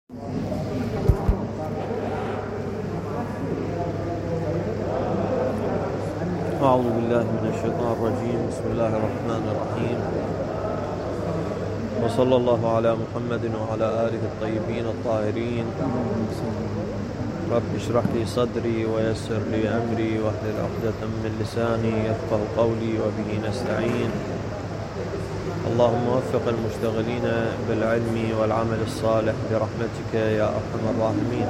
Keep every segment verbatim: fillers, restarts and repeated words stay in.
أعوذ بالله من الشيطان الرجيم. بسم الله الرحمن الرحيم، وصلى الله على محمد وعلى آله الطيبين الطاهرين. رب اشرح لي صدري ويسر لي أمري واحلل عقدة من لساني يفقه قولي وبه نستعين. اللهم وفق المشتغلين بالعلم والعمل الصالح برحمتك يا أرحم الراحمين.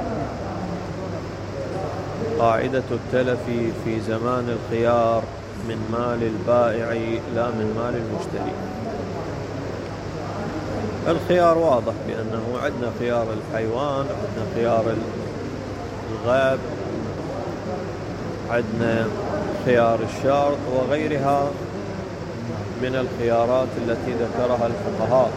قاعدة التلف في زمان الخيار من مال البائع لا من مال المشتري. الخيار واضح بأنه عندنا خيار الحيوان، عندنا خيار الغاب، عندنا خيار الشرط وغيرها من الخيارات التي ذكرها الفقهاء.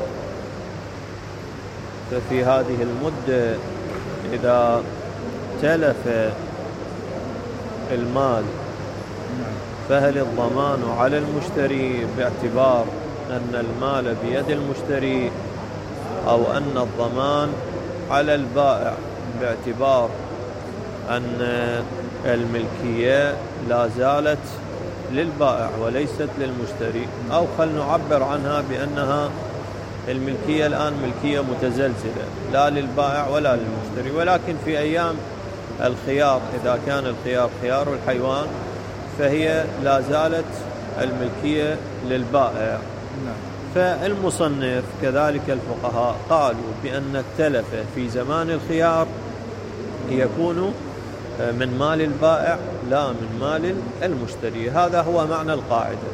ففي هذه المدة إذا تلف المال فهل الضمان على المشتري باعتبار أن المال بيد المشتري، أو أن الضمان على البائع باعتبار أن الملكية لا زالت للبائع وليست للمشتري، أو خل نعبر عنها بأنها الملكية الآن ملكية متزلزلة لا للبائع ولا للمشتري، ولكن في أيام الخيار إذا كان الخيار خيار الحيوان فهي لا زالت الملكية للبائع. فالمصنف كذلك الفقهاء قالوا بأن التلف في زمان الخيار يكون من مال البائع لا من مال المشتري. هذا هو معنى القاعدة.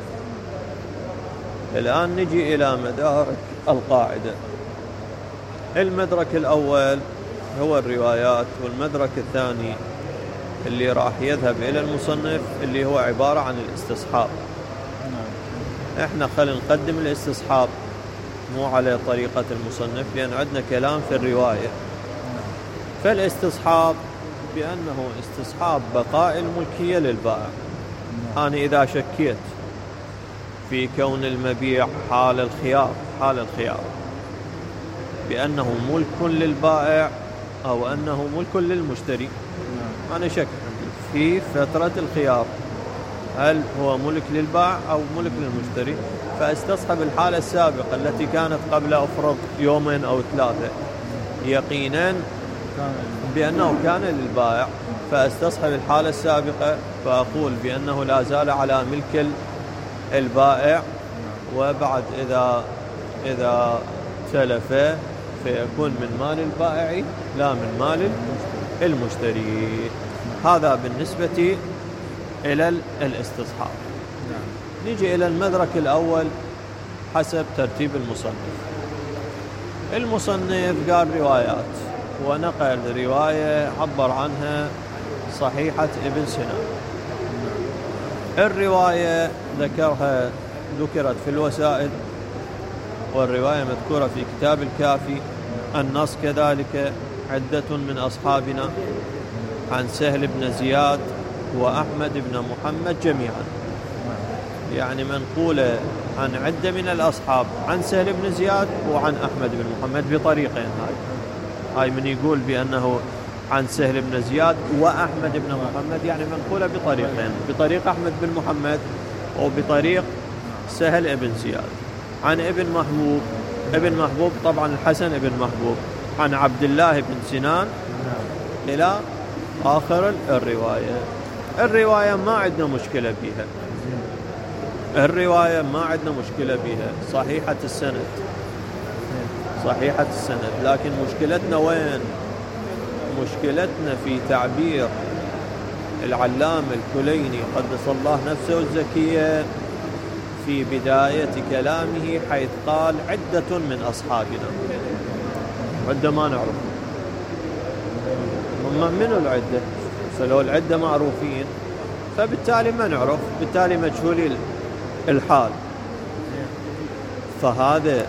الآن نجي إلى مدارك القاعدة. المدرك الأول هو الروايات، والمدرك الثاني اللي راح يذهب إلى المصنف اللي هو عبارة عن الاستصحاب. احنا خلينا نقدم الاستصحاب مو على طريقة المصنف، لأن عندنا كلام في الرواية. فالاستصحاب بأنه استصحاب بقاء الملكية للبائع. أنا إذا شكيت في كون المبيع حال الخيار حال الخيار بأنه ملك للبائع أو أنه ملك للمشتري، أنا شك في فترة الخيار هل هو ملك للبائع أو ملك للمشتري، فاستصحب الحالة السابقة التي كانت قبل أفرض يومين أو ثلاثة يقينا بأنه كان للبائع، فاستصحب الحالة السابقة فأقول بأنه لا زال على ملك البائع. وبعد إذا إذا تلف فيكون من مال البائع لا من مال المشتري. هذا بالنسبة إلى الاستصحاب. نيجي إلى المدرك الأول حسب ترتيب المصنف. المصنف قال روايات ونقل رواية عبر عنها صحيحة ابن سنان. الرواية ذكرها ذكرت في الوسائل، والرواية مذكورة في كتاب الكافي. النص كذلك عدة من أصحابنا عن سهل بن زياد وأحمد بن محمد جميعا، يعني منقولة عن عدة من الأصحاب عن سهل بن زياد وعن أحمد بن محمد بطريقين. هاي هاي من يقول بأنه عن سهل بن زياد وأحمد بن محمد يعني منقولة بطريقين، بطريق أحمد بن محمد وبطريق سهل بن زياد. عن ابن محبوب ابن محبوب طبعا الحسن بن محبوب عن عبد الله بن سنان إلى آخر الرواية. الرواية ما عندنا مشكلة بها، الرواية ما عندنا مشكلة بها، صحيحة السند صحيحة السند لكن مشكلتنا وين؟ مشكلتنا في تعبير العلامة الكليني قدس الله نفسه الزكية في بداية كلامه، حيث قال عدة من أصحابنا. عدة ما نعرف هم من العدة، فلو العدة معروفين فبالتالي ما نعرف، بالتالي مجهول الحال. فهذا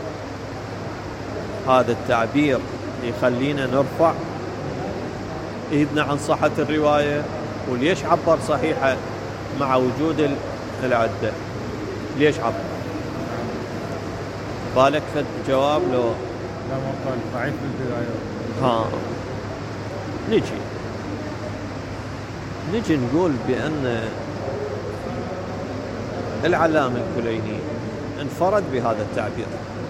هذا التعبير يخلينا نرفع إيدنا عن صحة الرواية. وليش عبر صحيحة مع وجود العدة؟ ليش عبر؟ بالك فد جواب لو لا ما قال ضعيف بالبداية ها نجي نجي نقول بأن العلامة الكليني انفرد بهذا التعبير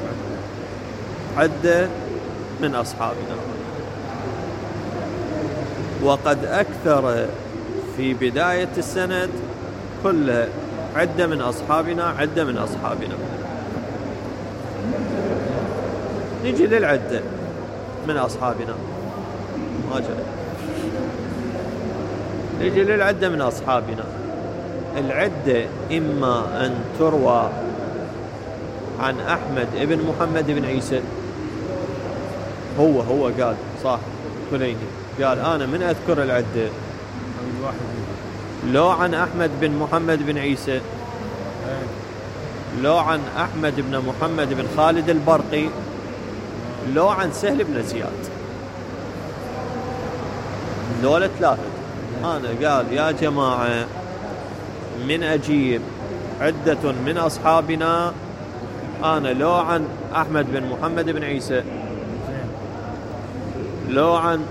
عدة من أصحابنا، وقد أكثر في بداية السند كل عدة من أصحابنا عدة من أصحابنا. نجي للعدة من أصحابنا، ما جاء. نجي للعدة من أصحابنا. العدة إما أن تروى عن أحمد ابن محمد بن عيسى، هو هو قال صح كليني، قال أنا من أذكر العدة، لو عن أحمد بن محمد بن عيسى، لو عن أحمد بن محمد بن خالد البرقي، لو عن سهل بن زياد. دولة ثلاثة. أنا قال يا جماعة من أجيب عدة من أصحابنا، أنا لو عن أحمد بن محمد بن عيسى، لو عن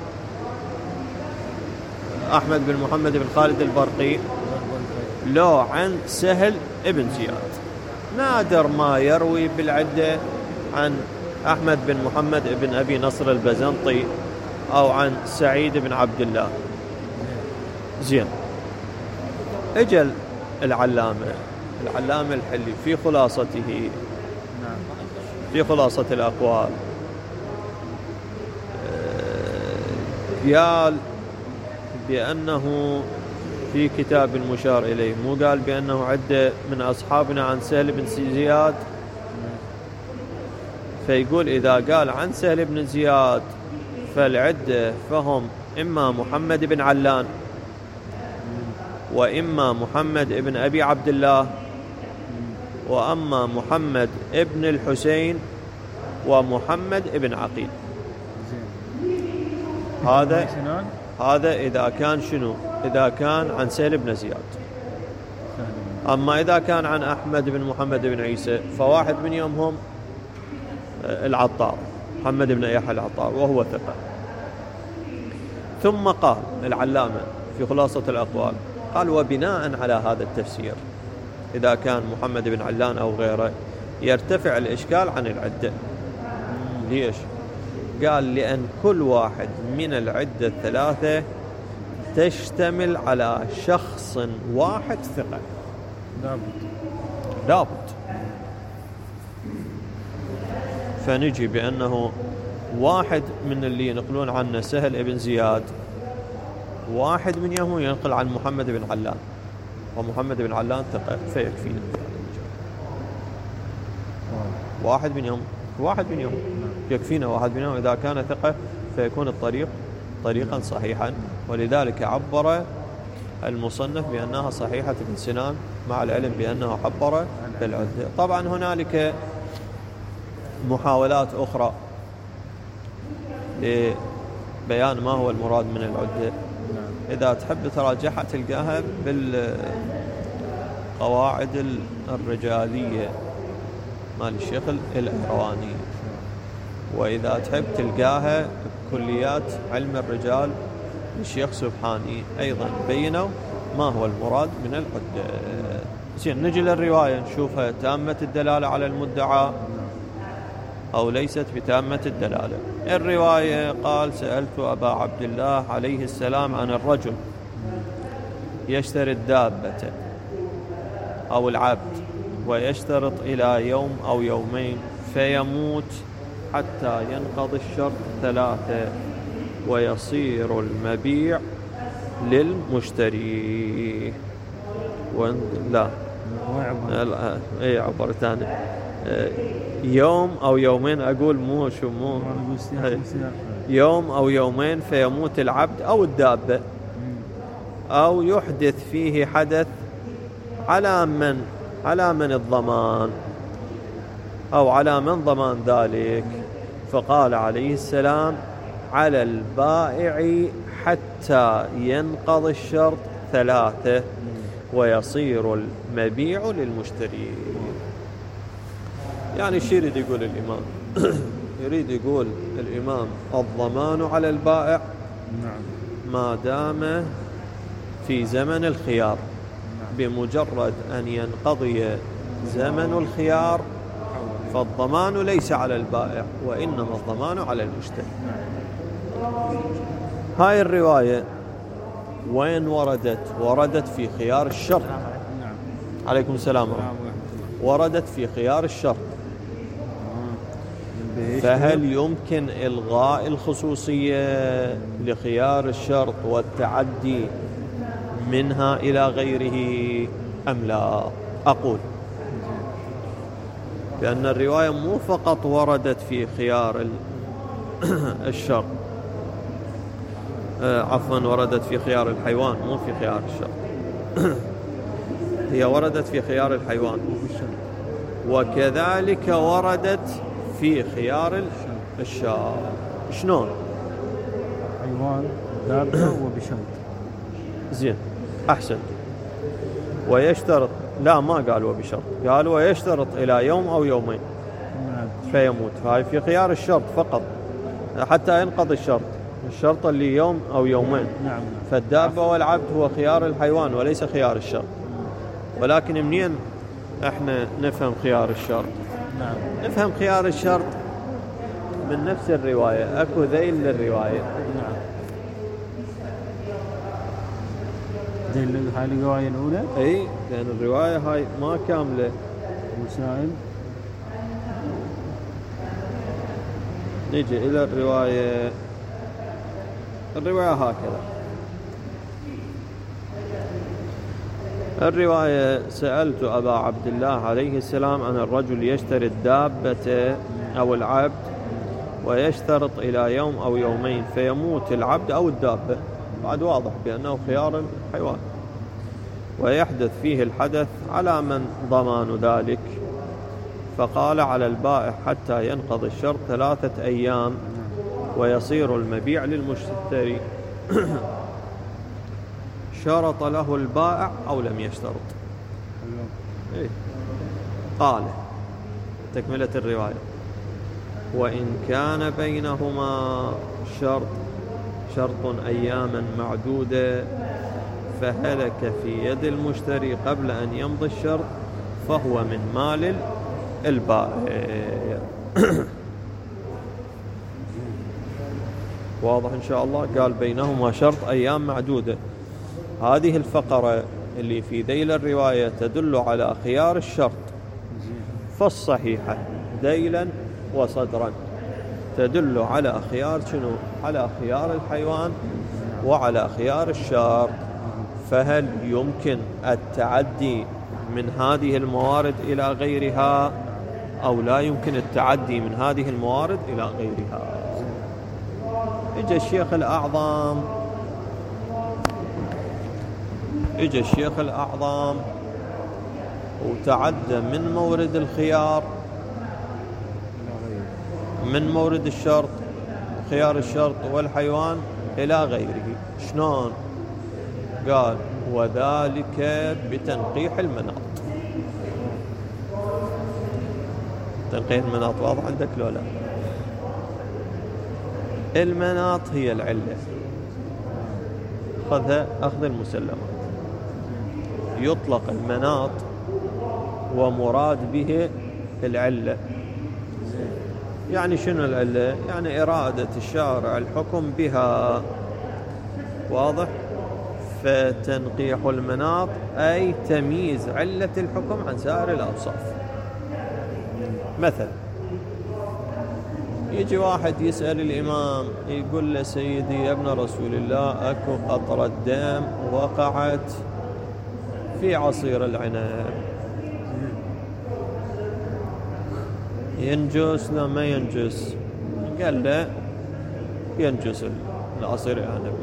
أحمد بن محمد بن خالد البرقي، لو عن سهل ابن زياد. نادر ما يروي بالعدة عن أحمد بن محمد بن أبي نصر البزنطي أو عن سعيد بن عبد الله. زين. اجل العلامة العلامة الحلي في خلاصته، في خلاصة الأقوال، قال بأنه في كتاب المشار إليه، مو قال بأنه عدة من أصحابنا عن سهل بن زياد. فيقول إذا قال عن سهل بن زياد فالعدة فهم إما محمد بن علان، وإما محمد بن أبي عبد الله، وأما محمد ابن الحسين، ومحمد ابن عقيل. هذا هذا إذا كان شنو؟ إذا كان عن سهل بن زياد. أما إذا كان عن أحمد بن محمد بن عيسى فواحد من يومهم العطار، محمد بن يحيى العطار، وهو ثقة. ثم قال العلامة في خلاصة الأقوال، قال وبناء على هذا التفسير إذا كان محمد بن علان أو غيره يرتفع الإشكال عن العدة. ليش؟ قال لأن كل واحد من العدة الثلاثة تشتمل على شخص واحد ثقة، لابد لابد. فنجي بأنه واحد من اللي ينقلون عنه سهل ابن زياد، واحد من يهم ينقل عن محمد بن علان، ومحمد بن علان ثقة، فيكفينا واحد من يهم واحد من يهم يكفينا واحد منهم إذا كان ثقة، فيكون الطريق طريقا صحيحا. ولذلك عبر المصنف بأنها صحيحة ابن سنان، مع العلم بأنه عبر بالعدة. طبعا هنالك محاولات أخرى لبيان ما هو المراد من العدة. إذا تحب تراجعها تلقاها بالقواعد الرجالية مال الشيخ الأهرواني، وإذا تحب تلقاها بكليات علم الرجال للشيخ سبحاني أيضا بينوا ما هو المراد من العدة. زين، نجي للرواية نشوفها تامة الدلالة على المدعى أو ليست بتامة الدلالة. الرواية قال سألت أبا عبد الله عليه السلام عن الرجل يشتري الدابة أو العبد ويشترط إلى يوم أو يومين فيموت حتى ينقضي الشرط ثلاثة ويصير المبيع للمشتري. وين لا لا اي عبر ثاني، يوم أو يومين، أقول مو شو مو يوم أو يومين فيموت العبد أو الدابة، أو يحدث فيه حدث على من على من الضمان أو على من ضمان ذلك. فقال عليه السلام على البائع حتى ينقضي الشرط ثلاثة ويصير المبيع للمشتري. يعني الشيء اللي يقول الإمام يريد يقول الإمام الضمان على البائع نعم ما دام في زمن الخيار، نعم. بمجرد أن ينقضي زمن الخيار فالضمان ليس على البائع وإنما الضمان على المشتري. هاي الرواية وين وردت؟ وردت في خيار الشرط. نعم. عليكم السلام. وردت في خيار الشرط. فهل يمكن إلغاء الخصوصية لخيار الشرط والتعدي منها إلى غيره أم لا؟ أقول بأن الرواية مو فقط وردت في خيار الشرط، آه عفوا وردت في خيار الحيوان مو في خيار الشرط. هي وردت في خيار الحيوان، وكذلك وردت في خيار الشاة. شلون؟ حيوان دابة وبشرط. زين أحسن. ويشترط، لا ما قال وبشرط، قال ويشترط إلى يوم أو يومين فيموت. هاي في خيار الشرط فقط حتى ينقضي الشرط، الشرط اللي يوم أو يومين. نعم. فالدابة والعبد هو خيار الحيوان وليس خيار الشرط. ولكن منين احنا نفهم خيار الشرط؟ نعم. نفهم خيار الشرط من نفس الرواية، أكو ذيل للرواية. نعم. ذيل هاي الرواية الأولى؟ أي لأن الرواية هاي ما كاملة. وسائل. نيجي إلى الرواية. الرواية هكذا. الرواية: سألت أبا عبد الله عليه السلام عن الرجل يشتري الدابة أو العبد ويشترط إلى يوم أو يومين فيموت العبد أو الدابة، بعد واضح بأنه خيار الحيوان، ويحدث فيه الحدث على من ضمان ذلك؟ فقال: على البائع حتى ينقضي الشرط ثلاثة أيام ويصير المبيع للمشتري. شرط له البائع أو لم يشترط؟ إيه؟ قال تكملة الرواية: وإن كان بينهما شرط شرط أياما معدودة فهلك في يد المشتري قبل أن يمضي الشرط فهو من مال البائع. واضح إن شاء الله. قال بينهما شرط أيام معدودة. هذه الفقرة اللي في ذيل الرواية تدل على خيار الشرط، فالصحيحة ذيلا وصدرا تدل على خيار شنو؟ على خيار الحيوان وعلى خيار الشرط. فهل يمكن التعدي من هذه الموارد إلى غيرها أو لا يمكن التعدي من هذه الموارد إلى غيرها؟ إجا الشيخ الأعظم إجا الشيخ الأعظم وتعدى من مورد الخيار، من مورد الشرط خيار الشرط والحيوان إلى غيره. شلون؟ قال: وذلك بتنقيح المناط. تنقيح المناط واضح عندك لو لا؟ المناط هي العلة، خذها أخذ المسلمات. يطلق المناط ومراد به العلة. يعني شنو العلة؟ يعني إرادة الشارع الحكم بها. واضح؟ فتنقيح المناط أي تمييز علة الحكم عن سائر الأوصاف. مثلا يجي واحد يسأل الإمام يقول له: سيدي يا ابن رسول الله، أكو قطرة دم وقعت في عصير العنب، ينجس لا ما ينجس؟ قال له: ينجس العصير العنب.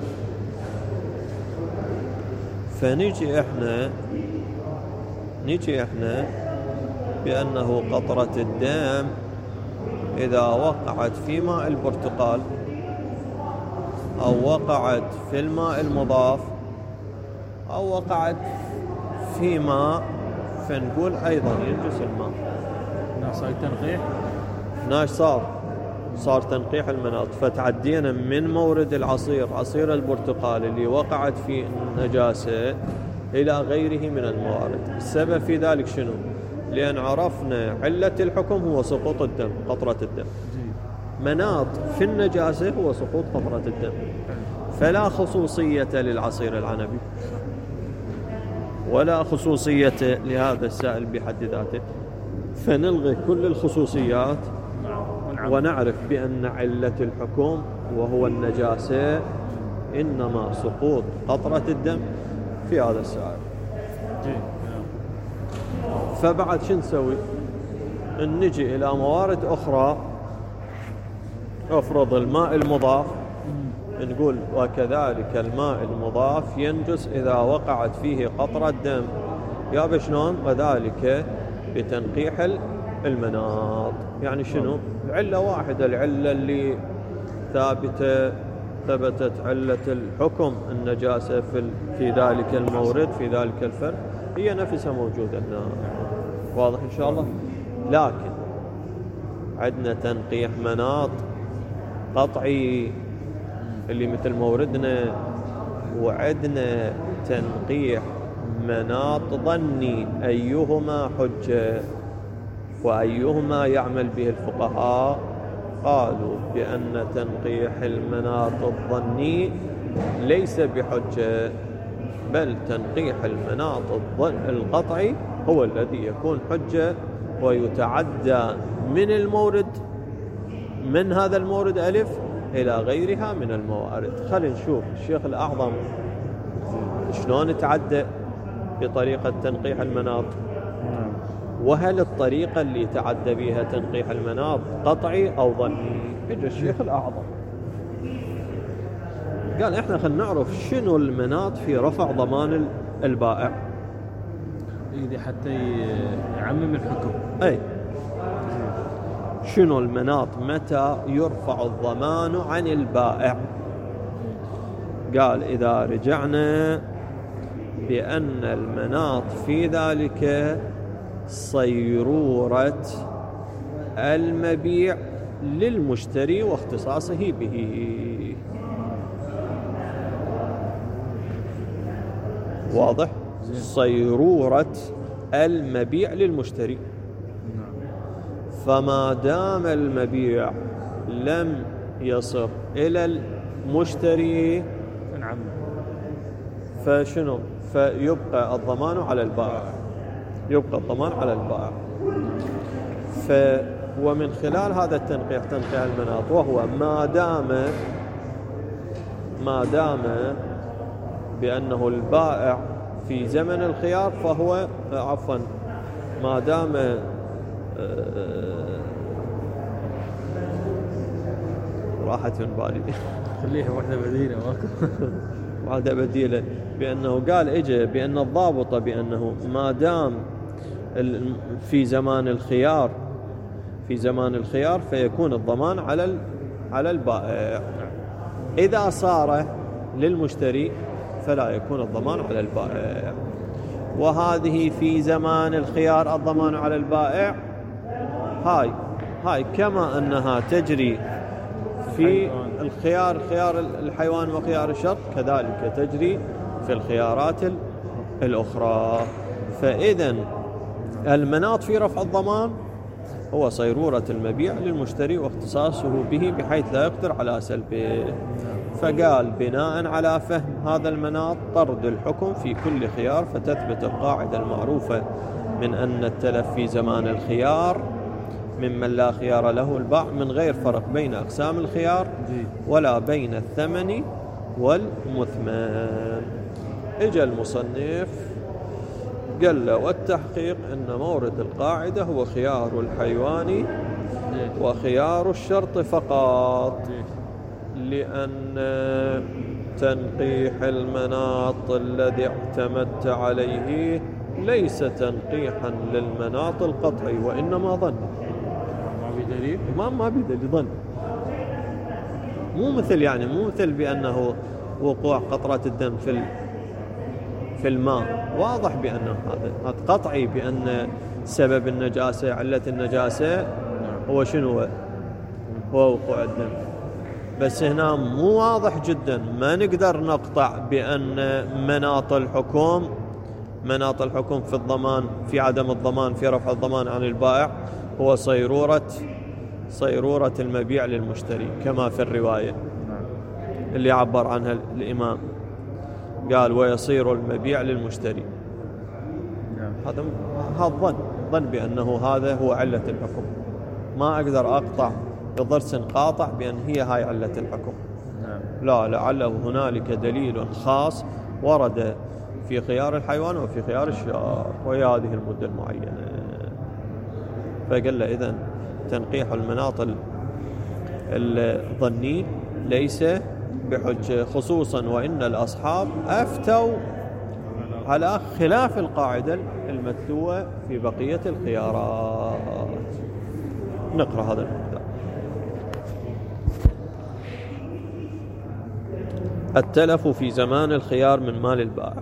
فنيجي احنا نيجي احنا بأنه قطرة الدم إذا وقعت في ماء البرتقال أو وقعت في الماء المضاف أو وقعت في ماء، فنقول أيضا ينجس الماء. ناس هاي تنقيح؟ ناش صار صار تنقيح المناط، فتعدينا من مورد العصير عصير البرتقال اللي وقعت فيه النجاسة إلى غيره من الموارد. السبب في ذلك شنو؟ لأن عرفنا علة الحكم هو سقوط الدم، قطرة الدم. مناط في النجاسة هو سقوط قطرة الدم، فلا خصوصية للعصير العنبي ولا خصوصية لهذا السائل بحد ذاته، فنلغي كل الخصوصيات ونعرف بأن علة الحكم وهو النجاسة إنما سقوط قطرة الدم في هذا السائل. فبعد شو نسوي؟ نجي إلى موارد أخرى. افرض الماء المضاف، نقول وكذلك الماء المضاف ينجس إذا وقعت فيه قطرة دم. يا بشلون؟ وذلك بتنقيح المناط. يعني شنو؟ العلة واحدة، العلة اللي ثابتة ثبتت علة الحكم النجاسة في في ذلك المورد في ذلك الفرد هي نفسها موجودة هنا. واضح إن شاء الله؟ لكن عندنا تنقيح مناط قطعي اللي مثل موردنا، وعندنا تنقيح مناط ظني. أيهما حجة وأيهما يعمل به الفقهاء؟ قالوا بأن تنقيح المناط الظني ليس بحجة، بل تنقيح المناط القطعي هو الذي يكون حجة ويتعدى من المورد من هذا المورد ألف إلى غيرها من الموارد. خلينا نشوف الشيخ الأعظم شلون تعدى بطريقة تنقيح المناط، وهل الطريقة اللي تعدى بها تنقيح المناط قطعي أو ظني. اجى الشيخ الأعظم قال احنا خلينا نعرف شنو المناط في رفع ضمان البائع. إذا حتى يعمم الحكم. أي شنو المناط متى يرفع الضمان عن البائع؟ قال إذا رجعنا بأن المناط في ذلك صيرورة المبيع للمشتري واختصاصه به. واضح؟ صيرورة المبيع للمشتري. فما دام المبيع لم يصل إلى المشتري فشنو؟ فيبقى الضمان على البائع، يبقى الضمان على البائع. ف ومن خلال هذا التنقيح تنقيح المناط، وهو ما دام ما دام بأنه البائع في زمن الخيار فهو عفوا ما دام راحت من بالي خليها واحدة بديلة ماكو واحدة بديلة. بأنه قال إجا بأن الضابط بأنه ما دام في زمان الخيار في زمان الخيار فيكون الضمان على على البائع. إذا صار للمشتري فلا يكون الضمان على البائع. وهذه في زمان الخيار الضمان على البائع هاي هاي كما أنها تجري في الخيار خيار الحيوان وخيار الشرط كذلك تجري في الخيارات الأخرى. فإذا المناط في رفع الضمان هو صيرورة المبيع للمشتري واختصاصه به بحيث لا يقدر على سلبه. فقال بناء على فهم هذا المناط طرد الحكم في كل خيار، فتثبت القاعدة المعروفة من أن التلف في زمان الخيار ممن لا خيار له الباع من غير فرق بين أقسام الخيار ولا بين الثمن والمثمن. إجا المصنف قال له والتحقيق أن مورد القاعدة هو خيار الحيوان وخيار الشرط فقط، لأن تنقيح المناط الذي اعتمدت عليه ليس تنقيحا للمناط القطعي وإنما ظن. ما بدليل؟ ما ما بدليل، ظن. مو مثل يعني مو مثل بأنه وقوع قطرة الدم في في الماء، واضح بأنه هذا قطعي بأن سبب النجاسة علة النجاسة هو شنو؟ هو وقوع الدم. بس هنا مو واضح جدا، ما نقدر نقطع بأن مناط الحكم مناط الحكم في الضمان، في عدم الضمان، في رفع الضمان عن البائع هو صيرورة صيرورة المبيع للمشتري كما في الرواية اللي عبر عنها الإمام، قال ويصير المبيع للمشتري. هذا هذا ظن ظن بأنه هذا هو علة الحكم، ما أقدر أقطع بضرس قاطع بأن هي هاي علة الحكم. لا، لعله هنالك دليل خاص ورد في خيار الحيوان وفي خيار الشار وهي هذه المدة المعينة. فقال له إذن تنقيح المناط الظني ليس بحجة، خصوصا وإن الأصحاب أفتوا على خلاف القاعدة المتلوة في بقية الخيارات. نقرأ هذا المقدار. التلف في زمان الخيار من مال البائع.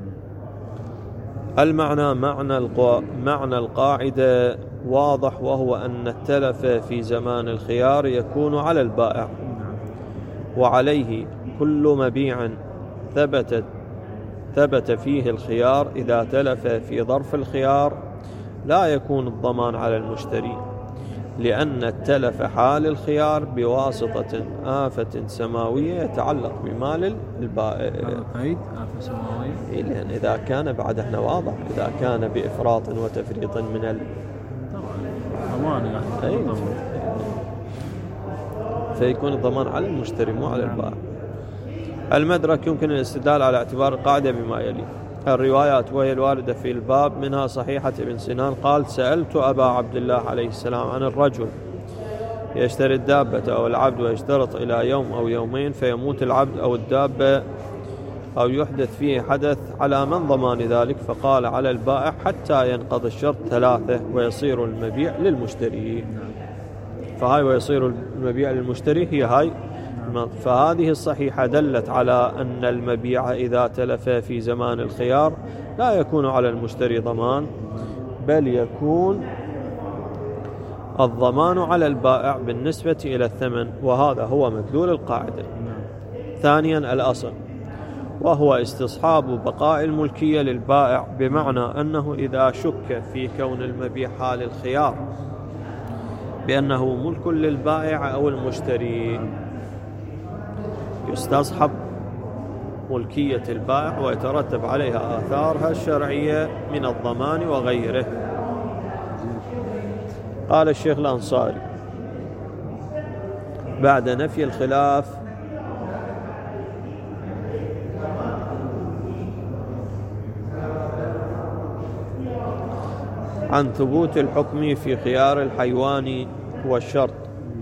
المعنى معنى القا... معنى القاعدة واضح، وهو أن التلف في زمان الخيار يكون على البائع، وعليه كل مبيع ثبتت ثبت فيه الخيار. إذا تلف في ظرف الخيار لا يكون الضمان على المشتري، لأن التلف حال الخيار بواسطة آفة سماوية يتعلق بمال البائع. قيد آفة سماوية، لأن إذا كان بعد احنا واضح، إذا كان بإفراط وتفريط من ال طبعا ضمان يعني فيكون الضمان على المشتري مو على البائع. المدرك يمكن الاستدلال على اعتبار القاعدة بما يلي: الروايات وهي الواردة في الباب، منها صحيحة ابن سنان قال: سألت أبا عبد الله عليه السلام عن الرجل يشتري الدابة أو العبد ويشترط إلى يوم أو يومين فيموت العبد أو الدابة أو يحدث فيه حدث، على من ضمان ذلك؟ فقال: على البائع حتى ينقضي الشرط ثلاثة ويصير المبيع للمشتري. فهاي ويصير المبيع للمشتري هي هاي. فهذه الصحيحة دلت على أن المبيع إذا تلف في زمان الخيار لا يكون على المشتري ضمان، بل يكون الضمان على البائع بالنسبة إلى الثمن، وهذا هو مدلول القاعدة. ثانيا الأصل، وهو استصحاب بقاء الملكية للبائع، بمعنى أنه إذا شك في كون المبيع حال الخيار بأنه ملك للبائع أو المشتري يستصحب ملكية البائع ويترتب عليها آثارها الشرعية من الضمان وغيره. قال الشيخ الأنصاري بعد نفي الخلاف: عن ثبوت الحكم في خيار الحيوان والشرط،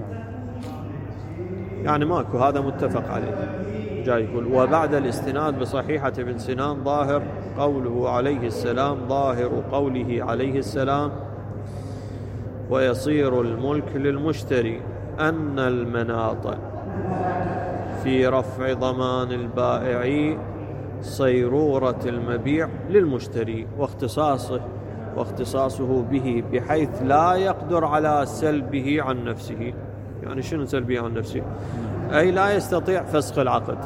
يعني ماكو، هذا متفق عليه. جاي يقول: وبعد الاستناد بصحيحة ابن سنان ظاهر قوله عليه السلام ظاهر قوله عليه السلام ويصير الملك للمشتري أن المناط في رفع ضمان البائع صيرورة المبيع للمشتري، واختصاصه واختصاصه به بحيث لا يقدر على سلبه عن نفسه. يعني شنو سلبه عن نفسه؟ أي لا يستطيع فسخ العقد.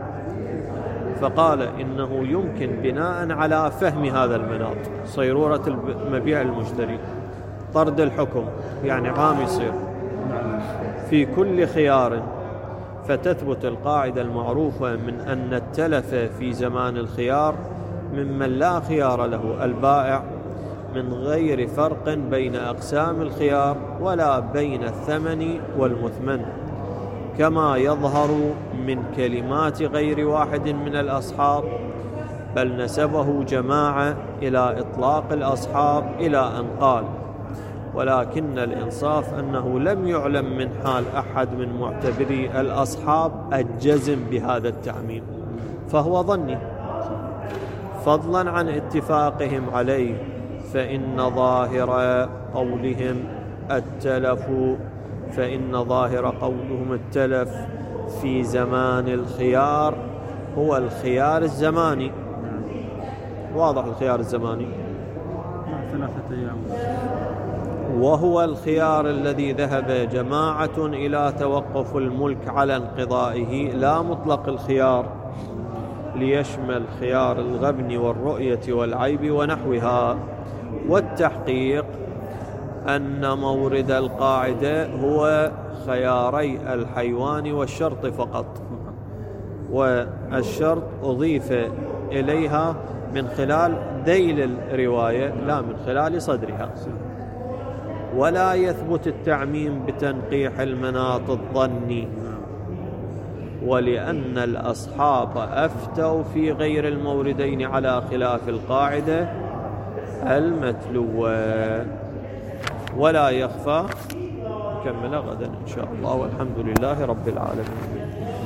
فقال إنه يمكن بناء على فهم هذا المناط صيرورة المبيع المشتري طرد الحكم، يعني عام يصير في كل خيار، فتثبت القاعدة المعروفة من أن التلف في زمان الخيار ممن لا خيار له البائع، من غير فرق بين أقسام الخيار ولا بين الثمن والمثمن، كما يظهر من كلمات غير واحد من الأصحاب، بل نسبه جماعة إلى إطلاق الأصحاب إلى أن قال: ولكن الإنصاف أنه لم يعلم من حال أحد من معتبري الأصحاب الجزم بهذا التعميم، فهو ظني، فضلا عن اتفاقهم عليه، فإن ظاهر قولهم التلف فإن ظاهر قولهم التلف في زمان الخيار هو الخيار الزماني. واضح الخيار الزماني؟ ثلاثة أيام وهو الخيار الذي ذهب جماعة إلى توقف الملك على انقضائه، لا مطلق الخيار ليشمل خيار الغبن والرؤية والعيب ونحوها. والتحقيق أن مورد القاعدة هو خياري الحيوان والشرط فقط، والشرط أضيف إليها من خلال ذيل الرواية لا من خلال صدرها. ولا يثبت التعميم بتنقيح المناط الظني، ولأن الأصحاب أفتوا في غير الموردين على خلاف القاعدة المتلوة. ولا يخفى. نكمل غدا إن شاء الله، والحمد لله رب العالمين.